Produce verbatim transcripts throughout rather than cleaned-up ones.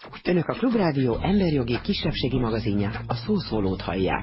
Önök a Klubrádió emberjogi kisebbségi magazinját, a Szószólót hallják.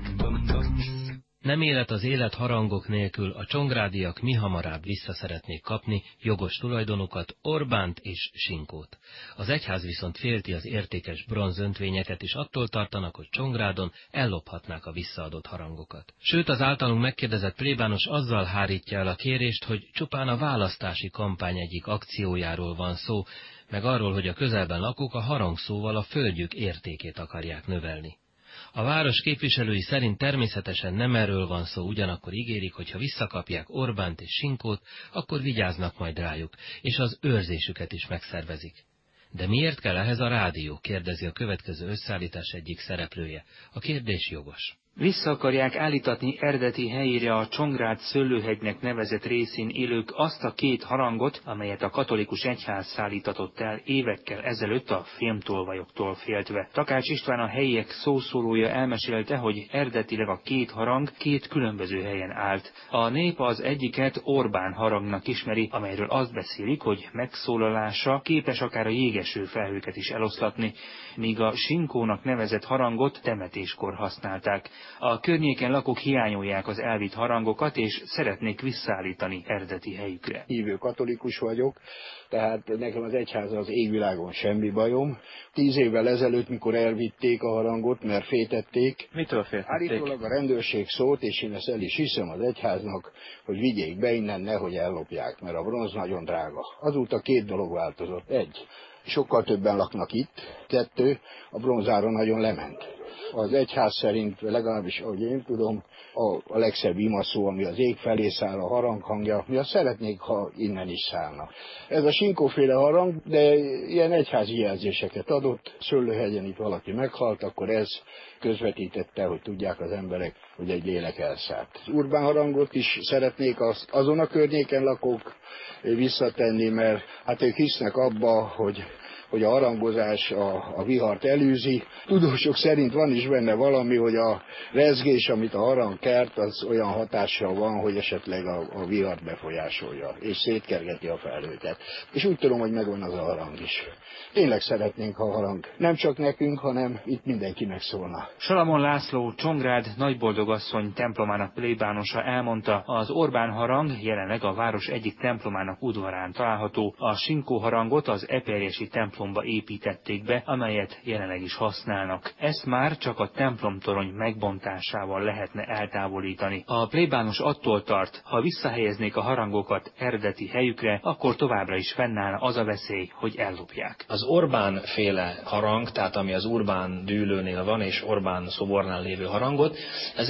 Nem élet az élet harangok nélkül, a csongrádiak mihamarabb vissza szeretnék kapni jogos tulajdonukat, Orbánt és Sinkót. Az egyház viszont félti az értékes bronzöntvényeket, és attól tartanak, hogy Csongrádon ellophatnák a visszaadott harangokat. Sőt, az általunk megkérdezett plébános azzal hárítja el a kérést, hogy csupán a választási kampány egyik akciójáról van szó, meg arról, hogy a közelben lakók a harangszóval a földjük értékét akarják növelni. A város képviselői szerint természetesen nem erről van szó, ugyanakkor ígérik, hogy ha visszakapják Orbánt és Sinkót, akkor vigyáznak majd rájuk, és az őrzésüket is megszervezik. De miért kell ehhez a rádió? Kérdezi a következő összeállítás egyik szereplője. A kérdés jogos. Vissza akarják állítatni eredeti helyére a Csongrád Szőlőhegynek nevezett részén élők azt a két harangot, amelyet a katolikus egyház szállítatott el évekkel ezelőtt a fémtolvajoktól féltve. Takács István, a helyiek szószólója elmesélte, hogy eredetileg a két harang két különböző helyen állt. A nép az egyiket Orbán harangnak ismeri, amelyről azt beszélik, hogy megszólalása képes akár a jégeső felhőket is eloszlatni, míg a Sinkónak nevezett harangot temetéskor használták. A környéken lakók hiányolják az elvitt harangokat, és szeretnék visszaállítani eredeti helyükre. Hívő katolikus vagyok, tehát nekem az egyház az égvilágon semmi bajom. Tíz évvel ezelőtt, mikor elvitték a harangot, mert féltették. Mitől féltették? Állítólag a rendőrség szólt, és én ezt el is hiszem az egyháznak, hogy vigyék be innen, nehogy ellopják, mert a bronz nagyon drága. Azóta két dolog változott. Egy, sokkal többen laknak itt. Kettő, a bronzára nagyon lement. Az egyház szerint, legalábbis ahogy én tudom, a, a legszebb imaszó, ami az ég felé száll, a haranghangja, mi azt szeretnék, ha innen is szállna. Ez a Sinkóféle harang, de ilyen egyházi jelzéseket adott. Szőlőhegyen itt valaki meghalt, akkor ez közvetítette, hogy tudják az emberek, hogy egy lélek elszállt. Az urbán harangot is szeretnék azt azon a környéken lakók visszatenni, mert hát ők hisznek abba, hogy hogy a harangozás a, a vihart elűzi. Tudósok szerint van is benne valami, hogy a rezgés, amit a harang kelt, az olyan hatással van, hogy esetleg a, a vihart befolyásolja, és szétkergeti a felhőket. És úgy tudom, hogy megvan az a harang is. Tényleg szeretnénk, ha a harang nem csak nekünk, hanem itt mindenkinek szólna. Salamon László, Csongrád Nagyboldogasszony templomának plébánosa elmondta, az Orbán harang jelenleg a város egyik templomának udvarán található, a Sinkó harangot az eperjesi templomba építették be, amelyet jelenleg is használnak. Ezt már csak a templomtorony megbontásával lehetne eltávolítani. A plébános attól tart, ha visszahelyeznék a harangokat eredeti helyükre, akkor továbbra is fennállna az a veszély, hogy ellopják. Az Orbán féle harang, tehát ami az Urbán dűlőnél van, és Orbán szobornál lévő harangot,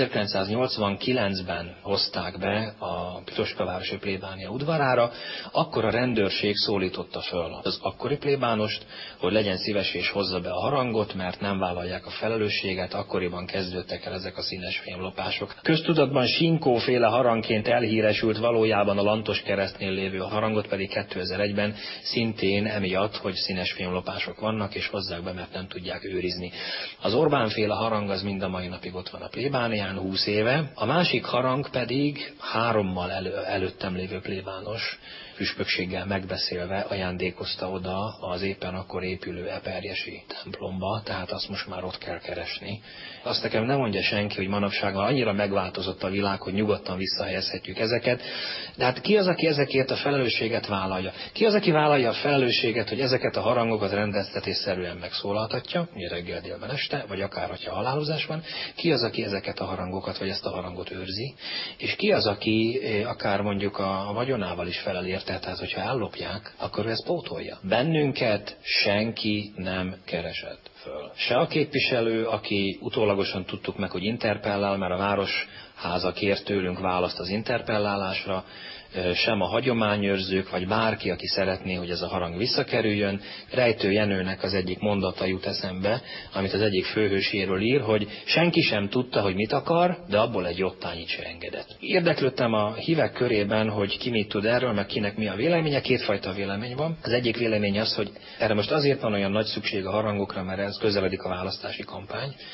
ezerkilencszáznyolcvankilencben hozták be a Piotrkovárosi plébánia udvarára, akkor a rendőrség szólította föl az akkori plébánost, hogy legyen szíves és hozza be a harangot, mert nem vállalják a felelősséget, akkoriban kezdődtek el ezek a színes fémlopások. Köztudatban Sinkóféle harangként elhíresült valójában a Lantos keresztnél lévő harangot pedig kétezer-egyben szintén emiatt, hogy színes fémlopások vannak, és hozzák be, mert nem tudják őrizni. Az Orbánféle harang az mind a mai napig ott van a plébánián, húsz éve. A másik harang pedig hárommal elő, előttem lévő plébános püspökséggel megbeszélve ajándékozta oda az éppen akkor épülő eperjesi templomba, tehát azt most már ott kell keresni. Azt nekem nem mondja senki, hogy manapság már annyira megváltozott a világ, hogy nyugodtan visszahelyezhetjük ezeket, de hát ki az, aki ezekért a felelősséget vállalja? Ki az, aki vállalja a felelősséget, hogy ezeket a harangokat rendeztetésszerűen megszólaltatja, ugye reggel, délben, este, vagy akár, hogyha halálozás van? Ki az, aki ezeket a harangokat, vagy ezt a harangot őrzi? És ki az, aki akár mondjuk a vagyonával is felelért? Tehát, hogyha ellopják, akkor ő ezt pótolja. Bennünket senki nem keresett föl. Se a képviselő, aki utólagosan tudtuk meg, hogy interpellál, mert a városháza kért tőlünk választ az interpellálásra, sem a hagyományőrzők, vagy bárki, aki szeretné, hogy ez a harang visszakerüljön. Rejtő Jenőnek az egyik mondata jut eszembe, amit az egyik főhőséről ír, hogy senki sem tudta, hogy mit akar, de abból egy jottányit se engedett. Érdeklődtem a hívek körében, hogy ki mit tud erről, meg kinek mi a véleménye. Kétfajta vélemény van. Az egyik vélemény az, hogy erre most azért van olyan nagy szükség a harangokra, mert ez közeledik a választási kampány.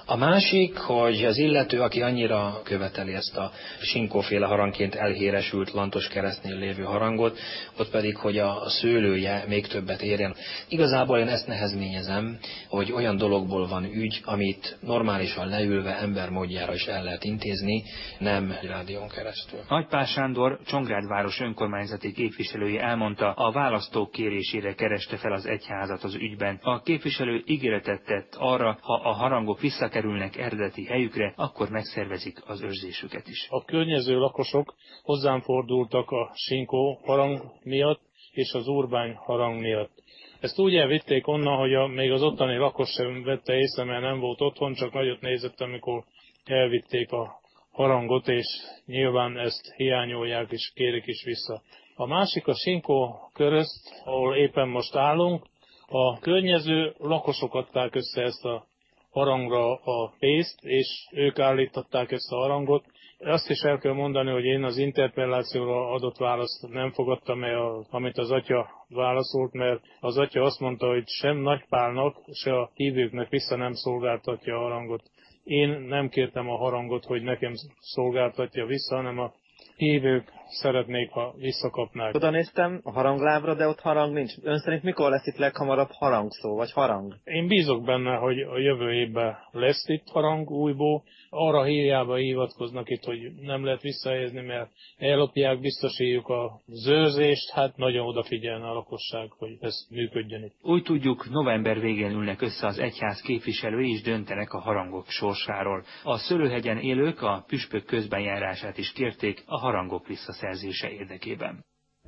A másik, hogy az illető, aki annyira követeli ezt a sinkóféle harangként elhíresült Lantos Keresztnél lévő harangot, ott pedig, hogy a szőlője még többet érjen. Igazából én ezt nehezményezem, hogy olyan dologból van ügy, amit normálisan leülve embermódjára is el lehet intézni, nem rádión keresztül. Nagypál Sándor, Csongrád város önkormányzati képviselője elmondta, a választók kérésére kereste fel az egyházat az ügyben. A képviselő ígéretet tett arra, ha a harangok visszakerülnek eredeti helyükre, akkor megszervezik az őrzésüket is. A környező lakosok hozzám fordultak a sinkó harang miatt és az urbány harang miatt. Ezt úgy elvitték onnan, hogy a, még az ottani lakos sem vette észre, mert nem volt otthon, csak nagyot nézett, amikor elvitték a harangot, és nyilván ezt hiányolják és kérik is vissza. A másik a Sinkó Körözt, ahol éppen most állunk. A környező lakosok adták össze ezt a harangra a pénzt, és ők állították ezt a harangot. Azt is el kell mondani, hogy én az interpellációra adott választ nem fogadtam el, amit az atya válaszolt, mert az atya azt mondta, hogy sem Nagypálnak, se a hívőknek vissza nem szolgáltatja a harangot. Én nem kértem a harangot, hogy nekem szolgáltatja vissza, hanem a hívők szeretnék, ha visszakapnák. Oda néztem a haranglábra, de ott harang nincs. Ön szerint mikor lesz itt leghamarabb harangszó, vagy harang? Én bízok benne, hogy a jövő évben lesz itt harang újból. Arra hírjába hivatkoznak itt, hogy nem lehet visszahelyezni, mert ellopják, biztosítjuk a zőrzést, hát nagyon odafigyelne a lakosság, hogy ez működjön itt. Úgy tudjuk, november végén ülnek össze az egyház képviselői és döntenek a harangok sorsáról. A Szőlőhegyen élők a püspök közbenjárását is kérték a harangok visszaszerzése érdekében.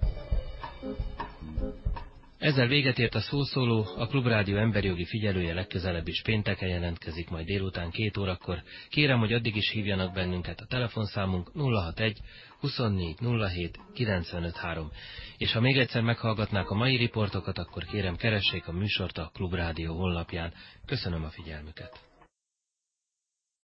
Ezzel véget ért a szószóló, a Klubrádió emberjogi figyelője legközelebb is pénteken jelentkezik, majd délután két órakor. Kérem, hogy addig is hívjanak bennünket, a telefonszámunk nulla hatvanegy huszonnégy nulla hét kilencvenöt három. És ha még egyszer meghallgatnák a mai riportokat, akkor kérem, keressék a műsort a Klubrádió honlapján. Köszönöm a figyelmüket.